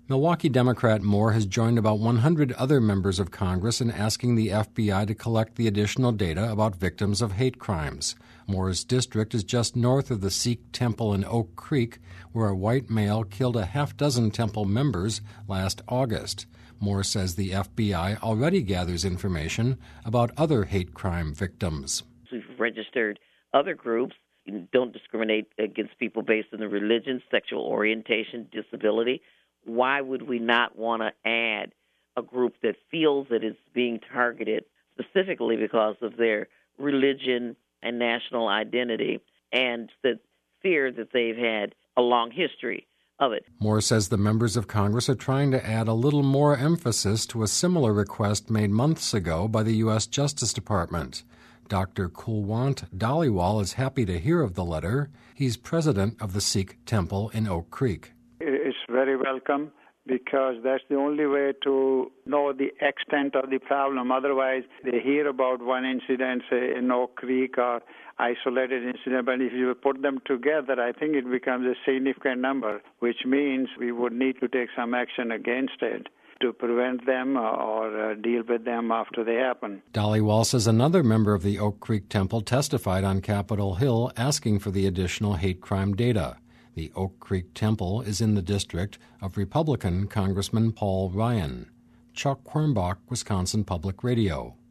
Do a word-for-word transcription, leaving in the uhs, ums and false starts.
Milwaukee Democrat Moore has joined about one hundred other members of Congress in asking the F B I to collect the additional data about victims of hate crimes. Moore's district is just north of the Sikh temple in Oak Creek, where a white male killed a half dozen temple members last August. Moore says the F B I already gathers information about other hate crime victims. We've registered other groups. Don't discriminate against people based on their religion, sexual orientation, disability. Why would we not want to add a group that feels that it's being targeted specifically because of their religion and national identity and the fear that they've had a long history of it? Moore says the members of Congress are trying to add a little more emphasis to a similar request made months ago by the U S Justice Department. Doctor Kulwant Dhaliwal is happy to hear of the letter. He's president of the Sikh temple in Oak Creek. It's very welcome because that's the only way to know the extent of the problem. Otherwise, they hear about one incident, say, in Oak Creek or isolated incident, but if you put them together, I think it becomes a significant number, which means we would need to take some action against it to prevent them or uh, deal with them after they happen. Dhaliwal says another member of the Oak Creek Temple testified on Capitol Hill asking for the additional hate crime data. The Oak Creek Temple is in the district of Republican Congressman Paul Ryan. Chuck Quirmbach, Wisconsin Public Radio.